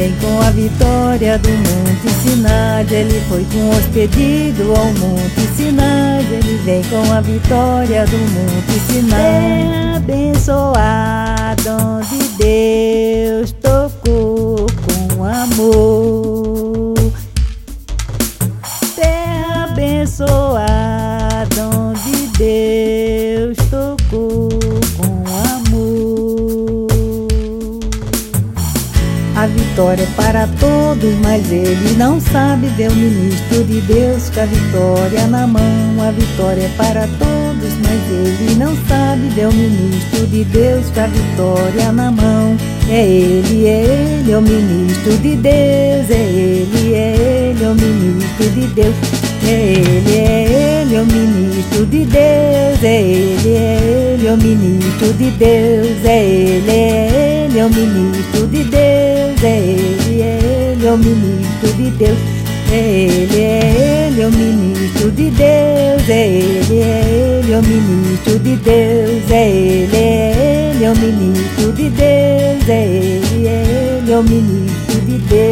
vem com a vitória do Monte Sinai. Ele foi com os pedidos ao Monte Sinai. Ele vem com a vitória do Monte Sinai. Terra abençoada onde Deus tocou com amor. Terra abençoada onde Deus tocou com amor. A vitória é para todos, mas ele não sabe ver o ministro de Deus com a vitória na mão. A vitória é para todos, mas ele não sabe ver o ministro de Deus com a vitória na mão. É ele, o ministro de Deus. É ele, o ministro de Deus. É ele, o ministro de Deus. É ele, o ministro de Deus. É ele, o ministro de Deus. É ele, o ministro de Deus. É ele, o ministro de Deus. É ele, o ministro de Deus. É ele, o ministro de Deus. É ele, o ministro de Deus.